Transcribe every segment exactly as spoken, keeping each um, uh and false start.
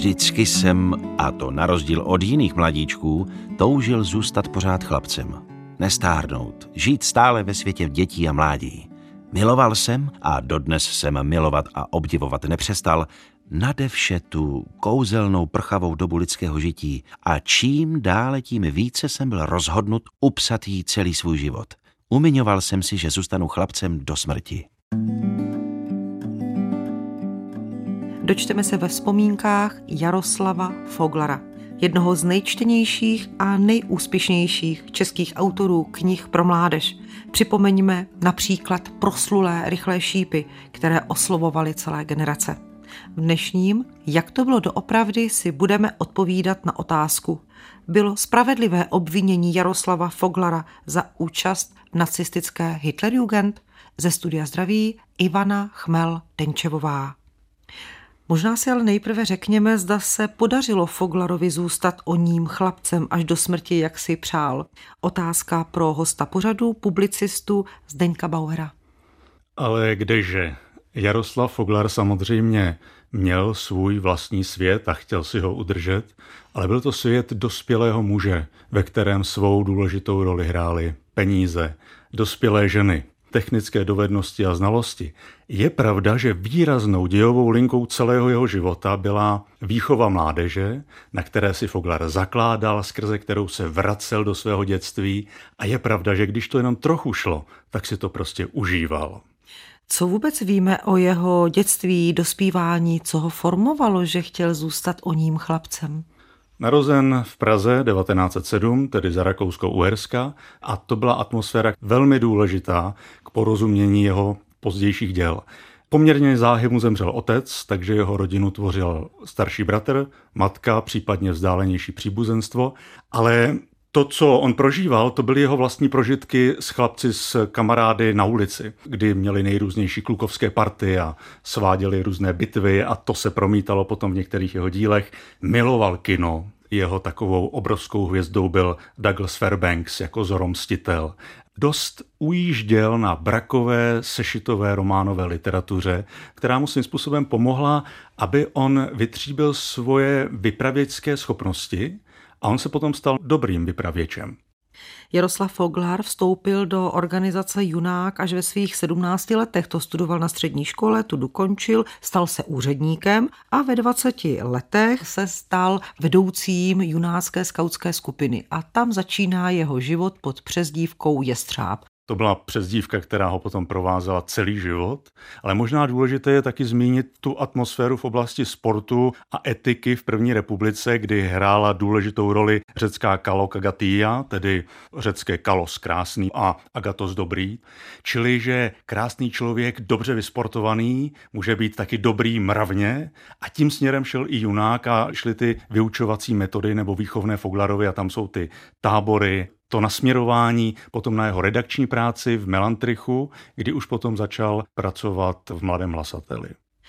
Vždycky jsem, a to na rozdíl od jiných mladíčků, toužil zůstat pořád chlapcem. Nestárnout, žít stále ve světě dětí a mládí. Miloval jsem, a dodnes jsem milovat a obdivovat nepřestal, nade vše tu kouzelnou prchavou dobu lidského žití a čím dále tím více jsem byl rozhodnut upsat jí celý svůj život. Umiňoval jsem si, že zůstanu chlapcem do smrti. Dočteme se ve vzpomínkách Jaroslava Foglara, jednoho z nejčtenějších a nejúspěšnějších českých autorů knih pro mládež. Připomeňme například proslulé Rychlé šípy, které oslovovaly celé generace. V dnešním Jak to bylo doopravdy si budeme odpovídat na otázku: bylo spravedlivé obvinění Jaroslava Foglara za účast v nacistické Hitlerjugend? Ze studia zdraví Ivana Chmel-Denčevová. Možná si ale nejprve řekněme, zda se podařilo Foglarovi zůstat oním chlapcem až do smrti, jak si přál. Otázka pro hosta pořadu, publicistu Zdeňka Bauera. Ale kdeže? Jaroslav Foglar samozřejmě měl svůj vlastní svět a chtěl si ho udržet, ale byl to svět dospělého muže, ve kterém svou důležitou roli hrály peníze, dospělé ženy, technické dovednosti a znalosti. Je pravda, že výraznou dějovou linkou celého jeho života byla výchova mládeže, na které si Foglar zakládal, skrze kterou se vracel do svého dětství, a je pravda, že když to jenom trochu šlo, tak si to prostě užíval. Co vůbec víme o jeho dětství, dospívání, co ho formovalo, že chtěl zůstat oním chlapcem? Narozen v Praze devatenáct set sedm, tedy za Rakousko-Uherska, a to byla atmosféra velmi důležitá k porozumění jeho pozdějších děl. Poměrně záhy mu zemřel otec, takže jeho rodinu tvořil starší bratr, matka, případně vzdálenější příbuzenstvo, ale to, co on prožíval, to byly jeho vlastní prožitky s chlapci, s kamarády na ulici, kdy měli nejrůznější klukovské party a sváděli různé bitvy, a to se promítalo potom v některých jeho dílech. Miloval kino. Jeho takovou obrovskou hvězdou byl Douglas Fairbanks jako zoromstitel. Dost ujížděl na brakové, sešitové románové literatuře, která mu svým způsobem pomohla, aby on vytříbil svoje vypravěčské schopnosti, a on se potom stal dobrým vypravěčem. Jaroslav Foglar vstoupil do organizace Junák až ve svých sedmnácti letech. To studoval na střední škole, tu dokončil, stal se úředníkem a ve dvaceti letech se stal vedoucím junácké skautské skupiny. A tam začíná jeho život pod přezdívkou Jestřáb. To byla přezdívka, která ho potom provázela celý život, ale možná důležité je taky zmínit tu atmosféru v oblasti sportu a etiky v první republice, kdy hrála důležitou roli řecká Kalokagatia, tedy řecké kalos krásný a agatos dobrý, čili že krásný člověk, dobře vysportovaný, může být taky dobrý mravně, a tím směrem šel i Junák a šly ty vyučovací metody nebo výchovné Foglarovy, a tam jsou ty tábory, to nasměrování potom na jeho redakční práci v Melantrichu, kdy už potom začal pracovat v Mladém hlasateli.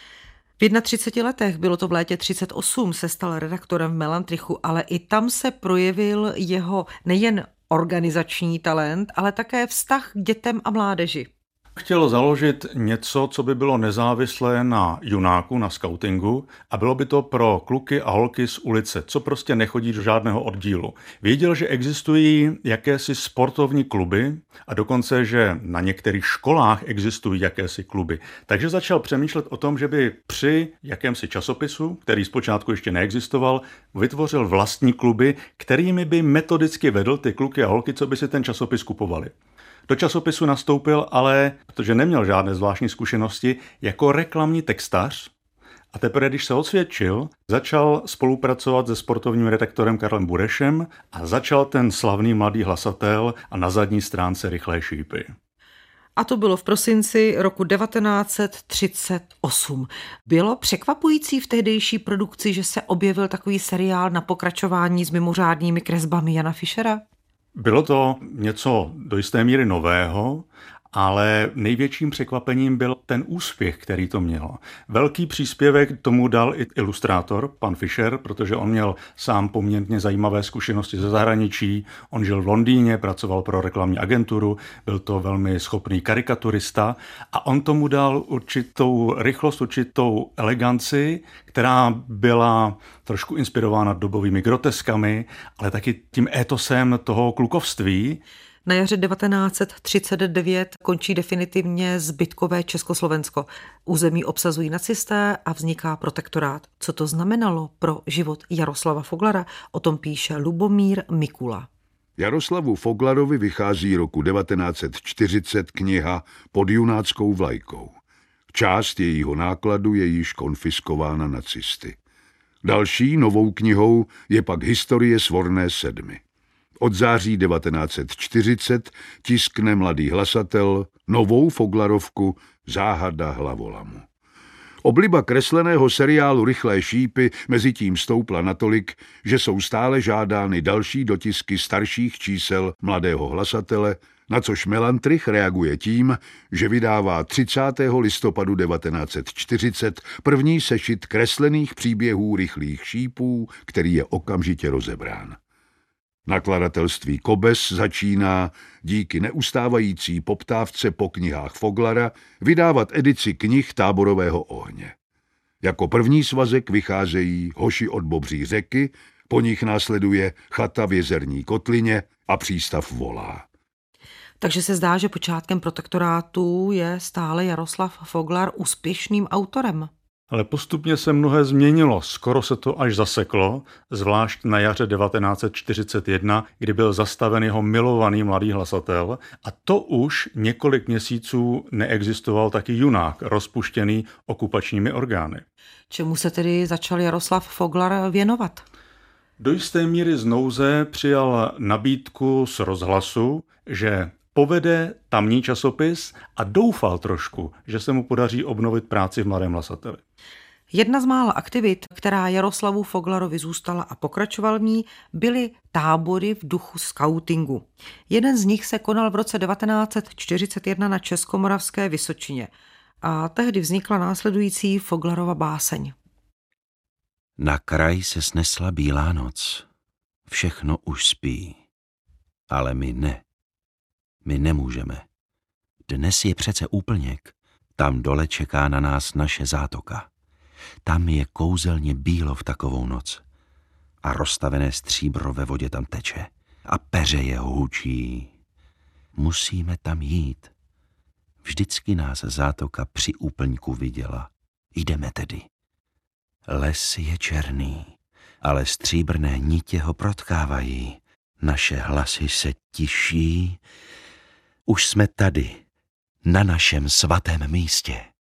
V třiceti jedné letech, bylo to v létě třicet osm, se stal redaktorem v Melantrichu, ale i tam se projevil jeho nejen organizační talent, ale také vztah k dětem a mládeži. Chtěl založit něco, co by bylo nezávislé na Junáku, na skautingu, a bylo by to pro kluky a holky z ulice, co prostě nechodí do žádného oddílu. Věděl, že existují jakési sportovní kluby a dokonce, že na některých školách existují jakési kluby. Takže začal přemýšlet o tom, že by při jakémsi časopisu, který zpočátku ještě neexistoval, vytvořil vlastní kluby, kterými by metodicky vedl ty kluky a holky, co by si ten časopis kupovali. Do časopisu nastoupil ale, protože neměl žádné zvláštní zkušenosti, jako reklamní textař, a teprve, když se osvědčil, začal spolupracovat se sportovním redaktorem Karlem Burešem a začal ten slavný Mladý hlasatel a na zadní stránce Rychlé šípy. A to bylo v prosinci roku devatenáct set třicet osm. Bylo překvapující v tehdejší produkci, že se objevil takový seriál na pokračování s mimořádnými kresbami Jana Fischera? Bylo to něco do jisté míry nového, ale největším překvapením byl ten úspěch, který to mělo. Velký příspěvek tomu dal i ilustrátor, pan Fischer, protože on měl sám poměrně zajímavé zkušenosti ze zahraničí. On žil v Londýně, pracoval pro reklamní agenturu, byl to velmi schopný karikaturista a on tomu dal určitou rychlost, určitou eleganci, která byla trošku inspirována dobovými groteskami, ale taky tím étosem toho klukovství. Na jaře devatenáct set třicet devět končí definitivně zbytkové Československo. Území obsazují nacisté a vzniká protektorát. Co to znamenalo pro život Jaroslava Foglara, o tom píše Lubomír Mikula. Jaroslavu Foglarovi vychází roku devatenáct set čtyřicet kniha Pod junáckou vlajkou. Část jejího nákladu je již konfiskována nacisty. Další novou knihou je pak Historie svorné sedmi. Od září devatenáct set čtyřicet tiskne Mladý hlasatel novou Foglarovku Záhada hlavolamu. Obliba kresleného seriálu Rychlé šípy mezitím stoupla natolik, že jsou stále žádány další dotisky starších čísel Mladého hlasatele, na což Melantrich reaguje tím, že vydává třicátého listopadu devatenáct set čtyřicet první sešit kreslených příběhů Rychlých šípů, který je okamžitě rozebrán. Nakladatelství Kobes začíná díky neustávající poptávce po knihách Foglara vydávat edici knih Táborového ohně. Jako první svazek vycházejí Hoši od Bobří řeky, po nich následuje Chata v Jezerní kotlině a Přístav volá. Takže se zdá, že počátkem protektorátu je stále Jaroslav Foglar úspěšným autorem. Ale postupně se mnohé změnilo, skoro se to až zaseklo, zvlášť na jaře devatenáct set čtyřicet jedna, kdy byl zastaven jeho milovaný Mladý hlasatel a to už několik měsíců neexistoval taky junák, rozpuštěný okupačními orgány. Čemu se tedy začal Jaroslav Foglar věnovat? Do jisté míry z nouze přijal nabídku z rozhlasu, že povede tamní časopis a doufal trošku, že se mu podaří obnovit práci v Mladém hlasateli. Jedna z mála aktivit, která Jaroslavu Foglarovi zůstala a pokračoval v ní, byly tábory v duchu skautingu. Jeden z nich se konal v roce devatenáct set čtyřicet jedna na Českomoravské Vysočině a tehdy vznikla následující Foglarova báseň. Na kraj se snesla bílá noc, všechno už spí, ale my ne. My nemůžeme. Dnes je přece úplněk. Tam dole čeká na nás naše zátoka. Tam je kouzelně bílo v takovou noc. A rozstavené stříbro ve vodě tam teče. A peře je hučí. Musíme tam jít. Vždycky nás zátoka při úplňku viděla. Jdeme tedy. Les je černý, ale stříbrné nitě ho protkávají. Naše hlasy se tiší. Už jsme tady, na našem svatém místě.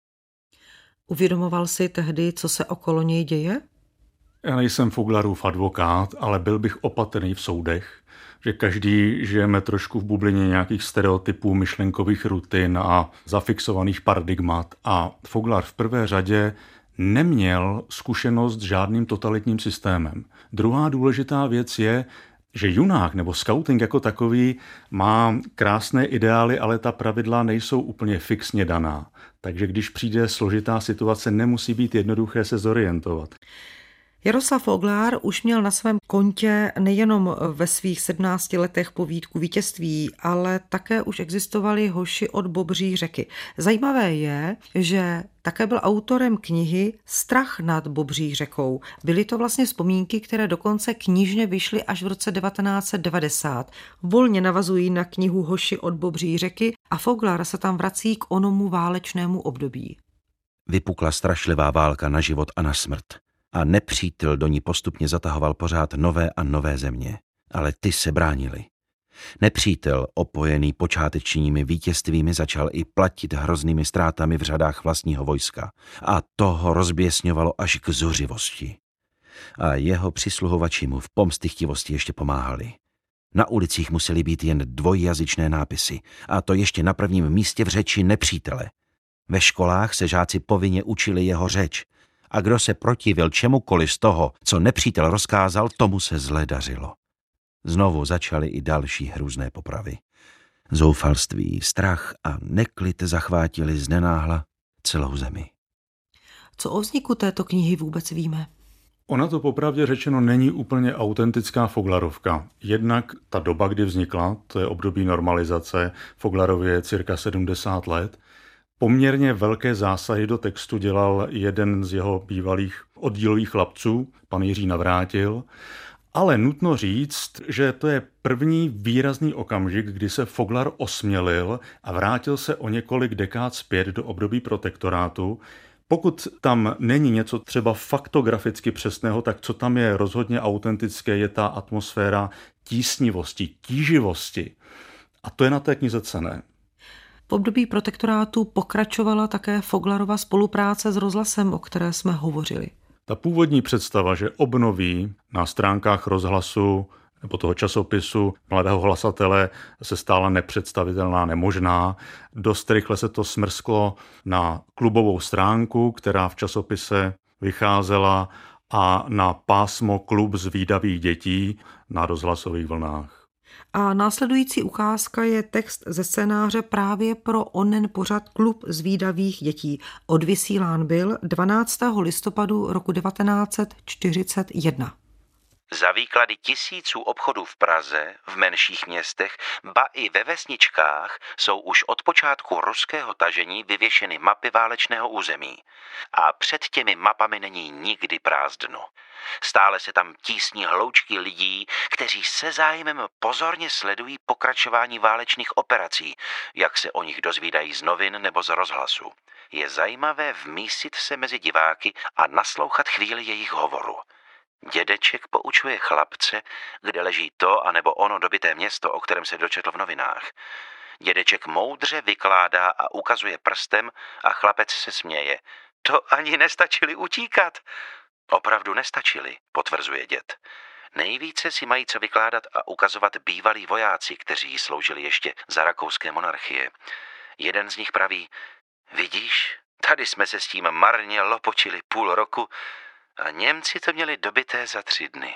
Uvědomoval si tehdy, co se okolo něj děje? Já nejsem Foglarův advokát, ale byl bych opatrný v soudech, že každý žijeme trošku v bublině nějakých stereotypů, myšlenkových rutin a zafixovaných paradigmat. A Foglar v prvé řadě neměl zkušenost s žádným totalitním systémem. Druhá důležitá věc je, že junák nebo skauting jako takový má krásné ideály, ale ta pravidla nejsou úplně fixně daná. Takže když přijde složitá situace, nemusí být jednoduché se zorientovat. Jaroslav Foglar už měl na svém kontě nejenom ve svých sedmnácti letech povídku vítězství, ale také už existovaly Hoši od Bobří řeky. Zajímavé je, že také byl autorem knihy Strach nad Bobří řekou. Byly to vlastně vzpomínky, které dokonce knižně vyšly až v roce devatenáct set devadesát. Volně navazují na knihu Hoši od Bobří řeky a Foglar se tam vrací k onomu válečnému období. Vypukla strašlivá válka na život a na smrt. A nepřítel do ní postupně zatahoval pořád nové a nové země. Ale ty se bránili. Nepřítel, opojený počátečními vítězstvími, začal i platit hroznými ztrátami v řadách vlastního vojska. A to ho rozběsňovalo až k zuřivosti. A jeho přisluhovači mu v pomstychtivosti ještě pomáhali. Na ulicích musely být jen dvojjazyčné nápisy. A to ještě na prvním místě v řeči nepřítele. Ve školách se žáci povinně učili jeho řeč. A kdo se protivil čemukoliv z toho, co nepřítel rozkázal, tomu se zle dařilo. Znovu začaly i další hrůzné popravy. Zoufalství, strach a neklid zachvátili znenáhla celou zemi. Co o vzniku této knihy vůbec víme? Ona to popravdě řečeno není úplně autentická Foglarovka. Jednak ta doba, kdy vznikla, to je období normalizace, Foglarově je cirka sedmdesát let. Poměrně velké zásahy do textu dělal jeden z jeho bývalých oddílových chlapců, pan Jiří Navrátil. Ale nutno říct, že to je první výrazný okamžik, kdy se Foglar osmělil a vrátil se o několik dekád zpět do období protektorátu. Pokud tam není něco třeba faktograficky přesného, tak co tam je rozhodně autentické, je ta atmosféra tísnivosti, tíživosti. A to je na té knize cenné. V období protektorátu pokračovala také Foglarova spolupráce s rozhlasem, o které jsme hovořili. Ta původní představa, že obnoví na stránkách rozhlasu nebo toho časopisu Mladého hlasatele, se stala nepředstavitelná, nemožná. Dost rychle se to smrsklo na klubovou stránku, která v časopise vycházela, a na pásmo Klub zvídavých dětí na rozhlasových vlnách. A následující ukázka je text ze scénáře právě pro onen pořad Klub zvídavých dětí. Odvysílán byl dvanáctého listopadu roku devatenáct set čtyřicet jedna. Za výklady tisíců obchodů v Praze, v menších městech, ba i ve vesničkách jsou už od počátku ruského tažení vyvěšeny mapy válečného území. A před těmi mapami není nikdy prázdno. Stále se tam tísní hloučky lidí, kteří se zájmem pozorně sledují pokračování válečných operací, jak se o nich dozvídají z novin nebo z rozhlasu. Je zajímavé vmísit se mezi diváky a naslouchat chvíli jejich hovoru. Dědeček poučuje chlapce, kde leží to anebo ono dobité město, o kterém se dočetl v novinách. Dědeček moudře vykládá a ukazuje prstem a chlapec se směje. To ani nestačili utíkat. Opravdu nestačili, potvrzuje děd. Nejvíce si mají co vykládat a ukazovat bývalí vojáci, kteří sloužili ještě za rakouské monarchie. Jeden z nich praví, vidíš, tady jsme se s tím marně lopočili půl roku a Němci to měli dobité za tři dny.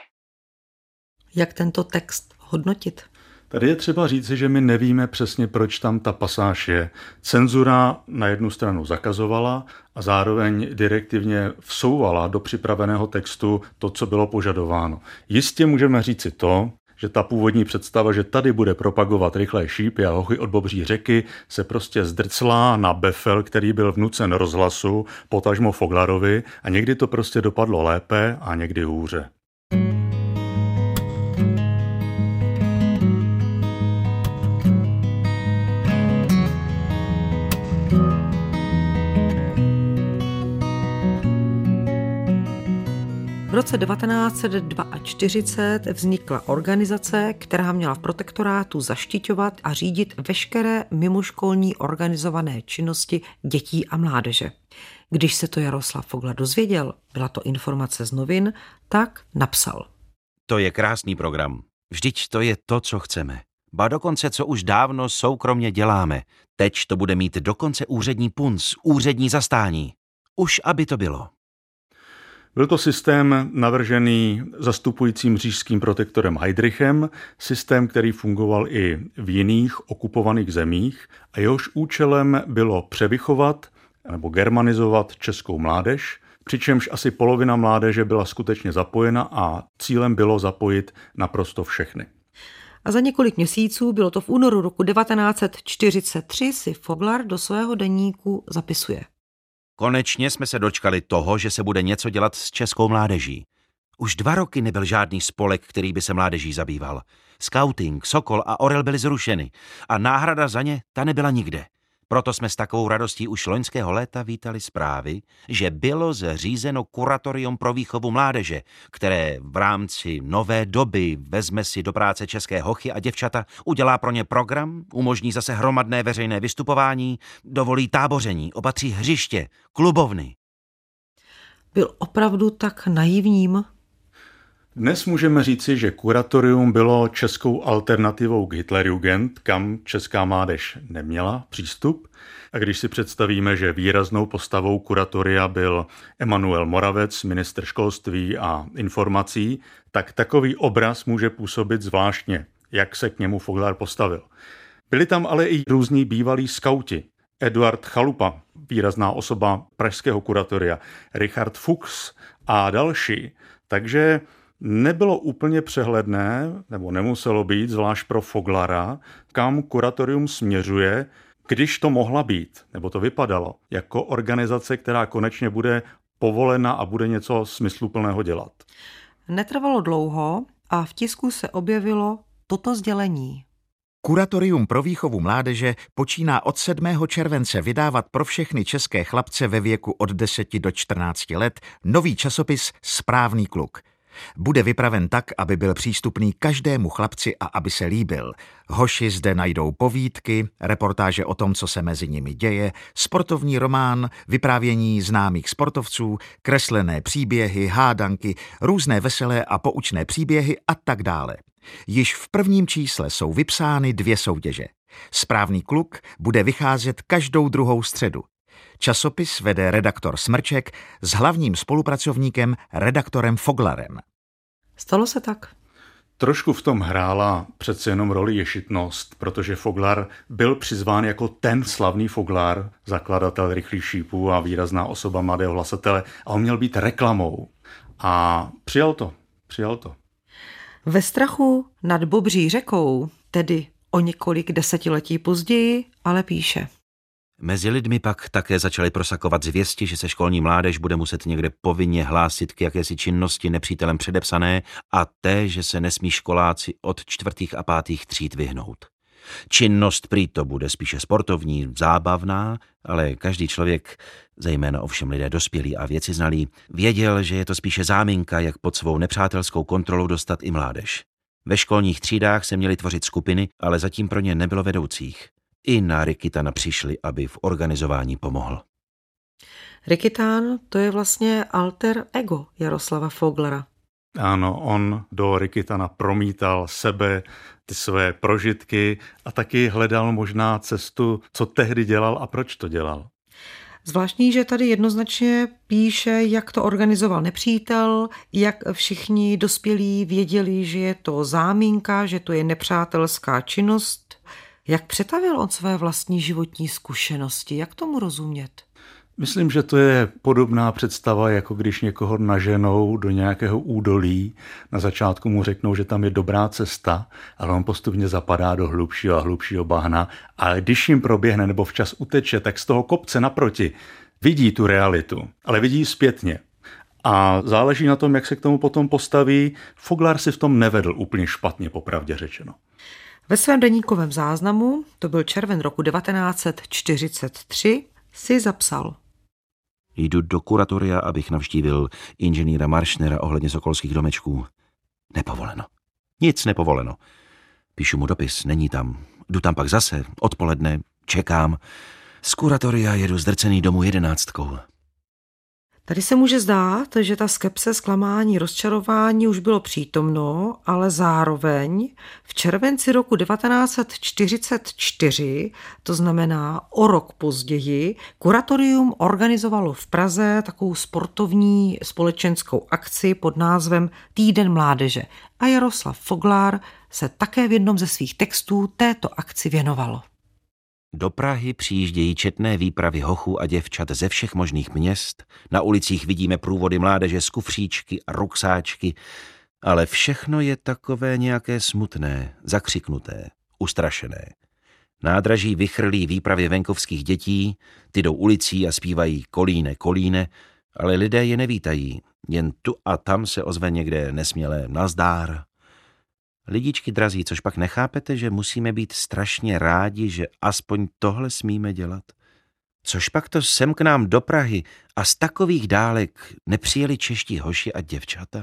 Jak tento text hodnotit? Tady je třeba říci, že my nevíme přesně, proč tam ta pasáž je. Cenzura na jednu stranu zakazovala a zároveň direktivně vsouvala do připraveného textu to, co bylo požadováno. Jistě můžeme říci to, že ta původní představa, že tady bude propagovat rychlé šípy a hochy od Bobří řeky, se prostě zdrclá na befel, který byl vnucen rozhlasu, potažmo Foglarovi, a někdy to prostě dopadlo lépe a někdy hůře. V roce devatenáct set čtyřicet dva vznikla organizace, která měla v protektorátu zaštiťovat a řídit veškeré mimoškolní organizované činnosti dětí a mládeže. Když se to Jaroslav Foglar dozvěděl, byla to informace z novin, tak napsal. To je krásný program. Vždyť to je to, co chceme. Ba dokonce, co už dávno soukromně děláme. Teď to bude mít dokonce úřední punc, úřední zastání. Už aby to bylo. Byl to systém navržený zastupujícím říšským protektorem Heydrichem, systém, který fungoval i v jiných okupovaných zemích a jehož účelem bylo převychovat nebo germanizovat českou mládež, přičemž asi polovina mládeže byla skutečně zapojena a cílem bylo zapojit naprosto všechny. A za několik měsíců, bylo to v únoru roku devatenáct set čtyřicet tři, si Foglar do svého deníku zapisuje. Konečně jsme se dočkali toho, že se bude něco dělat s českou mládeží. Už dva roky nebyl žádný spolek, který by se mládeží zabýval. Skauting, Sokol a Orel byly zrušeny a náhrada za ně ta nebyla nikde. Proto jsme s takovou radostí už loňského léta vítali zprávy, že bylo zřízeno kuratorium pro výchovu mládeže, které v rámci nové doby vezme si do práce české hochy a děvčata, udělá pro ně program, umožní zase hromadné veřejné vystupování, dovolí táboření, opatří hřiště, klubovny. Byl opravdu tak naivním? Dnes můžeme říci, že kuratorium bylo českou alternativou k Hitlerjugend, kam česká mládež neměla přístup. A když si představíme, že výraznou postavou kuratoria byl Emanuel Moravec, ministr školství a informací, tak takový obraz může působit zvláštně, jak se k němu Foglar postavil. Byli tam ale i různí bývalí skauti. Eduard Chalupa, výrazná osoba pražského kuratoria, Richard Fuchs a další. Takže nebylo úplně přehledné, nebo nemuselo být, zvlášť pro Foglara, kam kuratorium směřuje, když to mohla být, nebo to vypadalo, jako organizace, která konečně bude povolena a bude něco smysluplného dělat. Netrvalo dlouho a v tisku se objevilo toto sdělení. Kuratorium pro výchovu mládeže počíná od sedmého července vydávat pro všechny české chlapce ve věku od deseti do čtrnácti let nový časopis Správný kluk. Bude vypraven tak, aby byl přístupný každému chlapci a aby se líbil. Hoši zde najdou povídky, reportáže o tom, co se mezi nimi děje, sportovní román, vyprávění známých sportovců, kreslené příběhy, hádanky, různé veselé a poučné příběhy a tak dále. Již v prvním čísle jsou vypsány dvě soutěže. Správný kluk bude vycházet každou druhou středu. Časopis vede redaktor Smrček s hlavním spolupracovníkem redaktorem Foglarem. Stalo se tak. Trošku v tom hrála přece jenom roli ješitnost, protože Foglar byl přizván jako ten slavný Foglar, zakladatel Rychlých šípů a výrazná osoba mladého hlasatele, a on měl být reklamou. A přijal to, přijal to. Ve strachu nad Bobří řekou, tedy o několik desetiletí později, ale píše. Mezi lidmi pak také začaly prosakovat zvěsti, že se školní mládež bude muset někde povinně hlásit k jakési činnosti nepřítelem předepsané a té, že se nesmí školáci od čtvrtých a pátých tříd vyhnout. Činnost prý to bude spíše sportovní, zábavná, ale každý člověk, zejména ovšem lidé dospělí a věci znalí, věděl, že je to spíše záminka, jak pod svou nepřátelskou kontrolou dostat i mládež. Ve školních třídách se měly tvořit skupiny, ale zatím pro ně nebylo vedoucích. I na Rikitana přišli, aby v organizování pomohl. Rikitán to je vlastně alter ego Jaroslava Foglara. Ano, on do Rikitana promítal sebe, ty své prožitky a taky hledal možná cestu, co tehdy dělal a proč to dělal. Zvláštní, že tady jednoznačně píše, jak to organizoval nepřítel, jak všichni dospělí věděli, že je to záminka, že to je nepřátelská činnost. Jak přetavil on své vlastní životní zkušenosti? Jak tomu rozumět? Myslím, že to je podobná představa, jako když někoho naženou do nějakého údolí. Na začátku mu řeknou, že tam je dobrá cesta, ale on postupně zapadá do hlubšího a hlubšího bahna. A když jim proběhne nebo včas uteče, tak z toho kopce naproti vidí tu realitu, ale vidí ji zpětně. A záleží na tom, jak se k tomu potom postaví. Foglar si v tom nevedl úplně špatně, popravdě řečeno. Ve svém deníkovém záznamu, to byl červen roku devatenáct set čtyřicet tři, si zapsal. Jdu do kuratoria, abych navštívil inženýra Maršnera ohledně sokolských domečků. Nepovoleno. Nic nepovoleno. Píšu mu dopis, není tam. Jdu tam pak zase, odpoledne, čekám. Z kuratoria jedu zdrcený domů jedenáctkou. Tady se může zdát, že ta skepse, zklamání, rozčarování už bylo přítomno, ale zároveň v červenci roku devatenáct set čtyřicet čtyři, to znamená o rok později, kuratorium organizovalo v Praze takovou sportovní společenskou akci pod názvem Týden mládeže a Jaroslav Foglar se také v jednom ze svých textů této akci věnovalo. Do Prahy přijíždějí četné výpravy hochů a děvčat ze všech možných měst, na ulicích vidíme průvody mládeže z kufříčky a ruksáčky, ale všechno je takové nějaké smutné, zakřiknuté, ustrašené. Nádraží vychrlí výpravy venkovských dětí, ty jdou ulicí a zpívají kolíne, kolíne, ale lidé je nevítají, jen tu a tam se ozve někde nesmělé nazdár. Lidičky drazí, což pak nechápete, že musíme být strašně rádi, že aspoň tohle smíme dělat? Což pak to sem k nám do Prahy a z takových dálek nepřijeli čeští hoši a děvčata?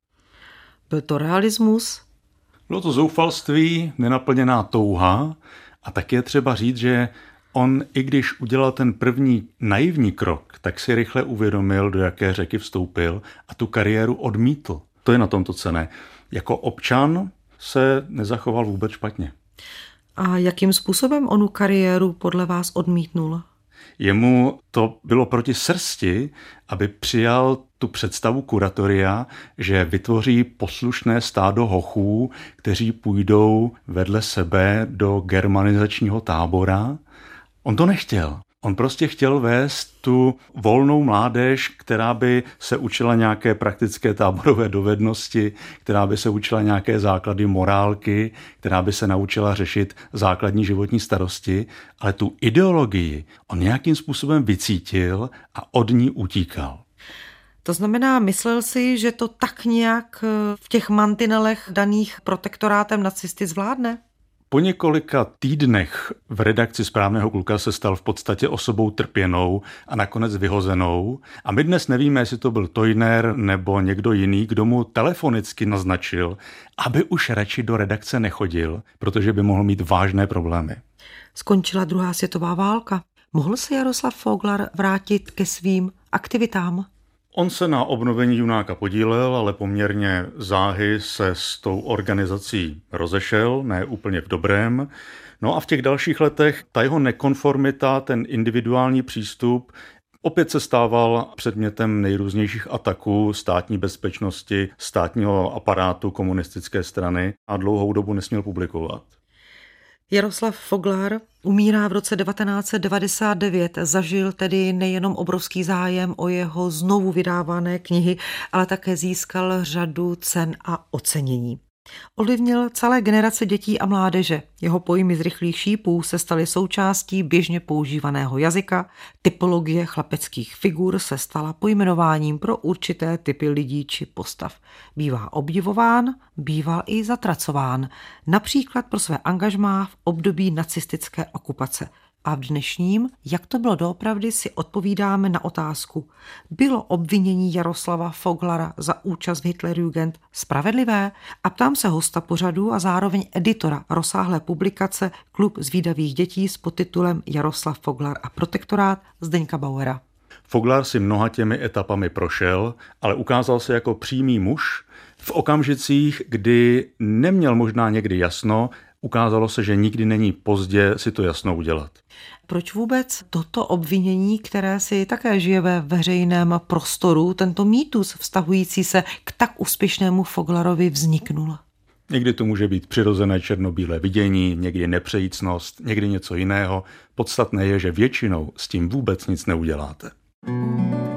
Byl to realismus? Bylo to zoufalství, nenaplněná touha a tak je třeba říct, že on, i když udělal ten první naivní krok, tak si rychle uvědomil, do jaké řeky vstoupil a tu kariéru odmítl. To je na tomto cenné. Jako občan se nezachoval vůbec špatně. A jakým způsobem onu kariéru podle vás odmítnul? Jemu to bylo proti srsti, aby přijal tu představu kuratoria, že vytvoří poslušné stádo hochů, kteří půjdou vedle sebe do germanizačního tábora. On to nechtěl. On prostě chtěl vést tu volnou mládež, která by se učila nějaké praktické táborové dovednosti, která by se učila nějaké základy morálky, která by se naučila řešit základní životní starosti, ale tu ideologii on nějakým způsobem vycítil a od ní utíkal. To znamená, myslel si, že to tak nějak v těch mantinelech daných protektorátem nacisty zvládne? Po několika týdnech v redakci Správného kluka se stal v podstatě osobou trpěnou a nakonec vyhozenou. A my dnes nevíme, jestli to byl Toijner nebo někdo jiný, kdo mu telefonicky naznačil, aby už radši do redakce nechodil, protože by mohl mít vážné problémy. Skončila druhá světová válka. Mohl se Jaroslav Foglar vrátit ke svým aktivitám? On se na obnovení Junáka podílel, ale poměrně záhy se s tou organizací rozešel, ne úplně v dobrém. No a v těch dalších letech ta jeho nekonformita, ten individuální přístup, opět se stával předmětem nejrůznějších ataků státní bezpečnosti, státního aparátu komunistické strany a dlouhou dobu nesměl publikovat. Jaroslav Foglar umírá v roce devatenáct set devadesát devět, zažil tedy nejenom obrovský zájem o jeho znovu vydávané knihy, ale také získal řadu cen a ocenění. Ovlivnil celé generace dětí a mládeže. Jeho pojmy z rychlých šípů se staly součástí běžně používaného jazyka, typologie chlapeckých figur se stala pojmenováním pro určité typy lidí či postav. Bývá obdivován, býval i zatracován, například pro své angažmá v období nacistické okupace. A v dnešním, jak to bylo doopravdy, si odpovídáme na otázku. Bylo obvinění Jaroslava Foglara za účast v Hitlerjugend spravedlivé? A ptám se hosta pořadu a zároveň editora rozsáhlé publikace Klub zvídavých dětí s podtitulem Jaroslav Foglar a protektorát Zdeňka Bauera. Foglar si mnoha těmi etapami prošel, ale ukázal se jako přímý muž v okamžicích, kdy neměl možná někdy jasno. Ukázalo se, že nikdy není pozdě si to jasno udělat. Proč vůbec toto obvinění, které si také žije ve veřejném prostoru, tento mýtus vztahující se k tak úspěšnému Foglarovi vzniknul? Někdy to může být přirozené černobílé vidění, někdy nepřejícnost, někdy něco jiného. Podstatné je, že většinou s tím vůbec nic neuděláte.